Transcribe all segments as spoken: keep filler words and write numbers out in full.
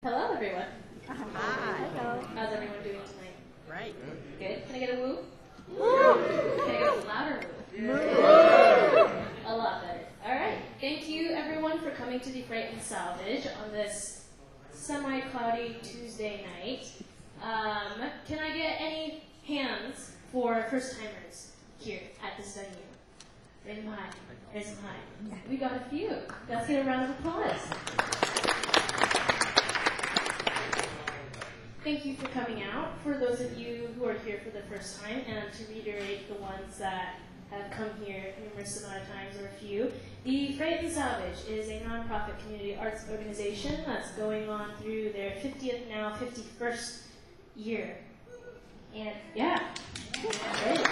Hello, everyone. Hi. Hello. How's everyone doing tonight? Right. Good. Can I get a woo? Woo! Can I get a louder woo? A lot better. All right. Thank you, everyone, for coming to the Freight and Salvage on this semi-cloudy Tuesday night. Um, can I get any hands for first-timers here at this venue? Raise them high. Raise them high. We got a few. Let's get a round of applause. Thank you for coming out. For those of you who are here for the first time, and to reiterate the ones that have come here numerous amount of times or a few, the Freight and Salvage is a nonprofit community arts organization that's going on through their fiftieth, now fifty-first year. And yeah, great.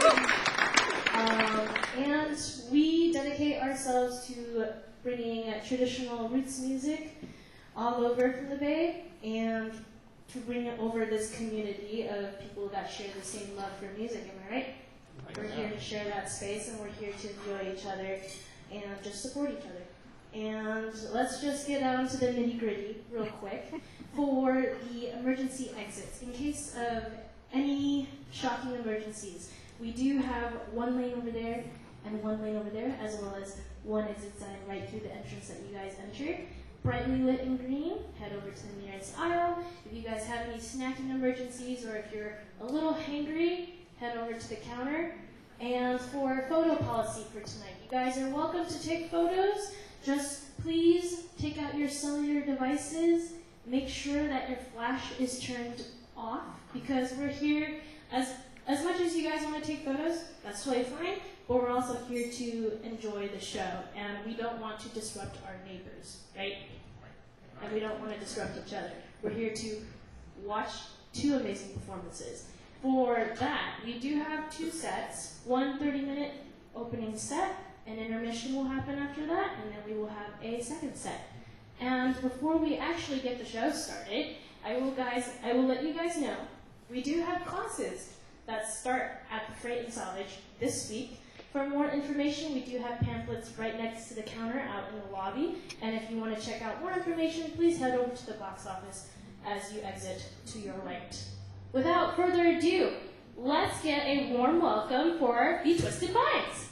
Um, and we dedicate ourselves to bringing traditional roots music all over from the Bay, and to bring over this community of people that share the same love for music, am I right? We're here to share that space, and we're here to enjoy each other and just support each other. And let's just get down to the nitty-gritty real quick for the emergency exits. In case of any shocking emergencies, we do have one lane over there and one lane over there, as well as one exit sign right through the entrance that you guys entered. Brightly lit in green, head over to the nearest aisle. If you guys have any snacking emergencies, or if you're a little hangry, head over to the counter. And for photo policy for tonight, you guys are welcome to take photos. Just please take out your cellular devices. Make sure that your flash is turned off, because we're here, as, as much as you guys want to take photos, that's totally fine. But we're also here to enjoy the show, and we don't want to disrupt our neighbors, right? And we don't want to disrupt each other. We're here to watch two amazing performances. For that, we do have two sets, one thirty-minute opening set, an intermission will happen after that, and then we will have a second set. And before we actually get the show started, I will guys, I will let you guys know, we do have classes that start at the Freight and Salvage this week. For more information, we do have pamphlets right next to the counter out in the lobby. And if you want to check out more information, please head over to the box office as you exit to your right. Without further ado, let's get a warm welcome for the Twisted Minds.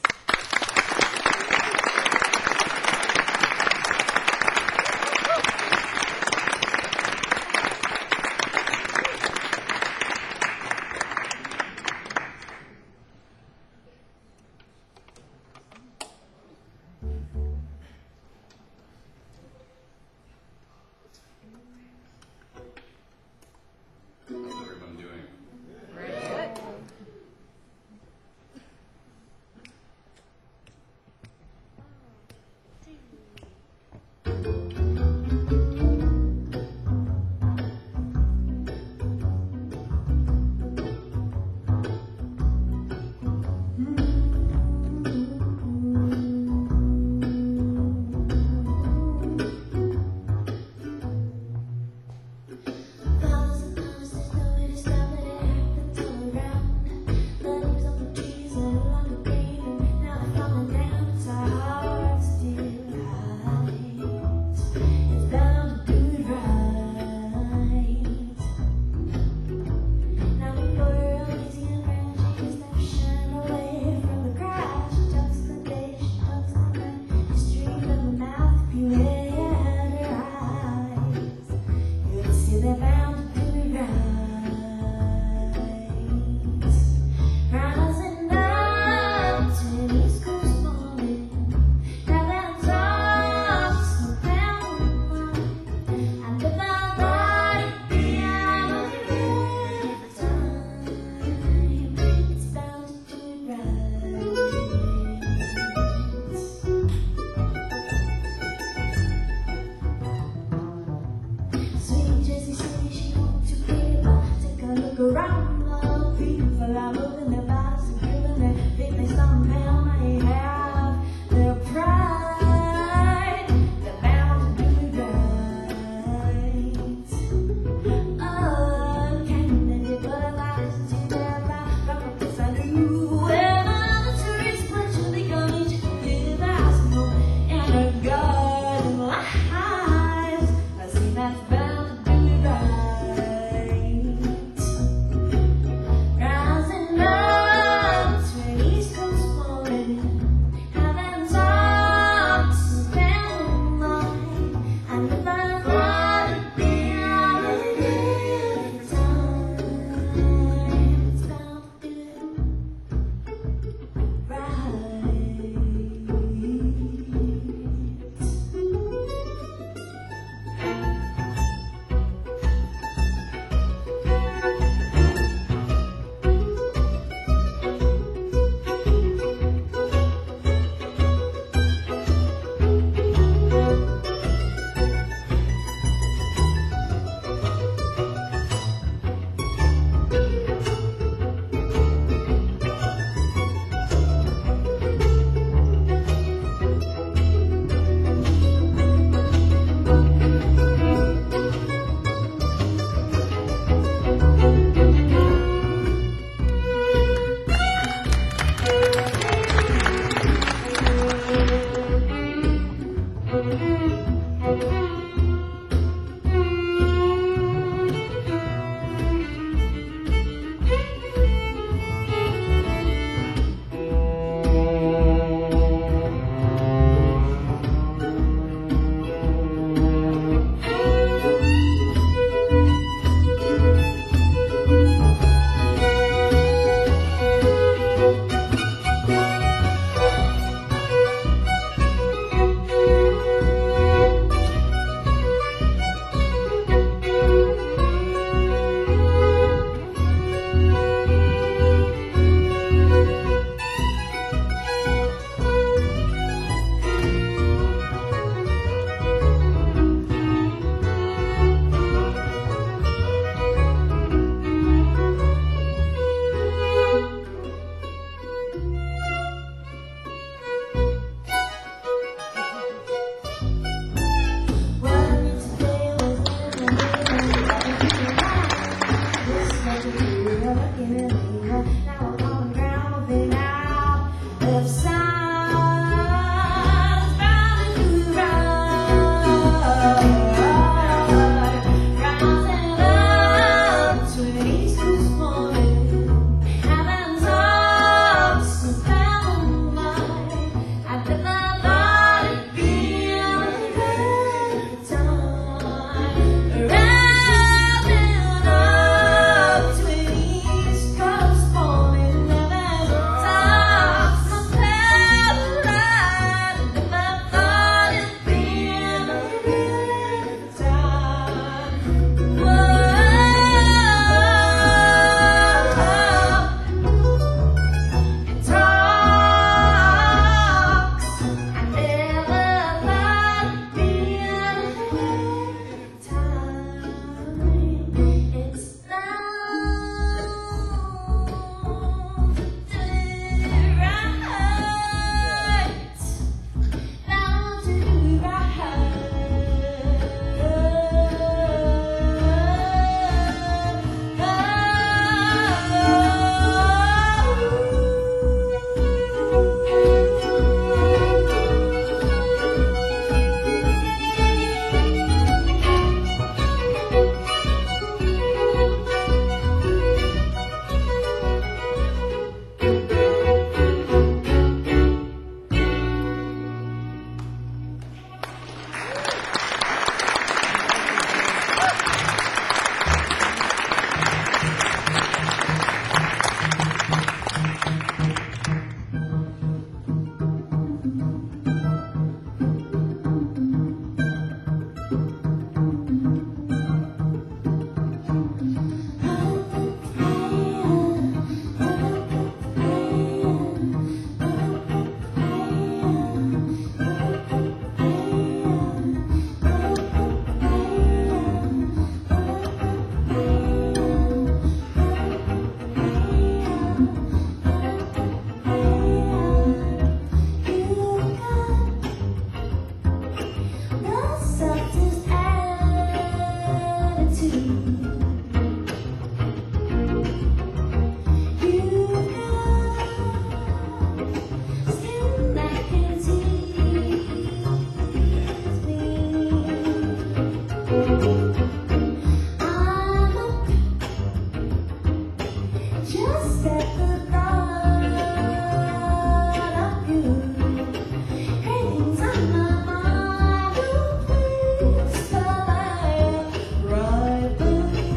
Just at the thought of you, cravings on my mind will please survive right with you.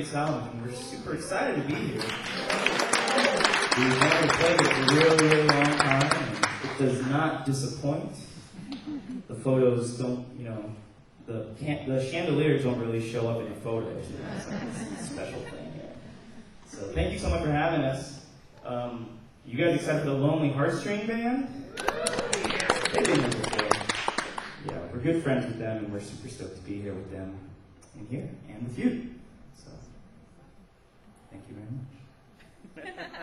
Vegas album, and we're super excited to be here. We've never played it for a really, really long time, and it does not disappoint. The photos don't, you know, the can- the chandeliers don't really show up in your photos. You know, it's like a special thing here. So thank you so much for having us. Um, you guys excited for the Lonely Hearts Train Band? They've been here before. Yeah, we're good friends with them, and we're super stoked to be here with them, and here, and with you. So, thank you very much.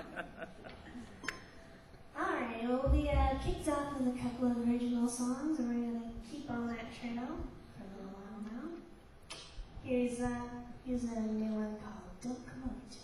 Alright, well, we uh, kicked off with a couple of original songs, and we're going to keep on that trail for a little while now. Here's, uh, here's a new one called Don't Come Over Tonight.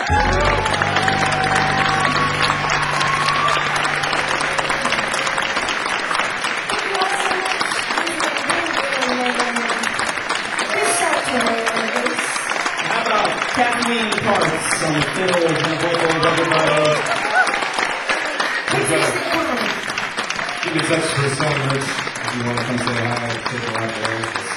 How about Kathleen Parks on the fiddle and the vocals, everybody? Keep in touch for so much. If you want to come say hi, take a ride there.